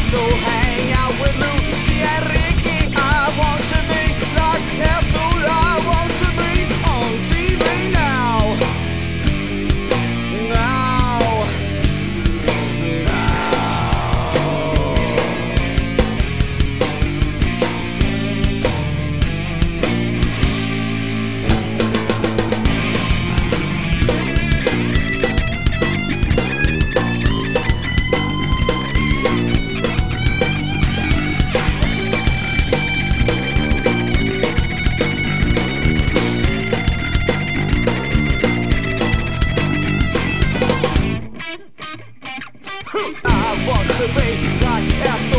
So hang out with Lucy and Ricky. I want to be like Ethel. I want to be on TV now. Now. I want to be like Ethel.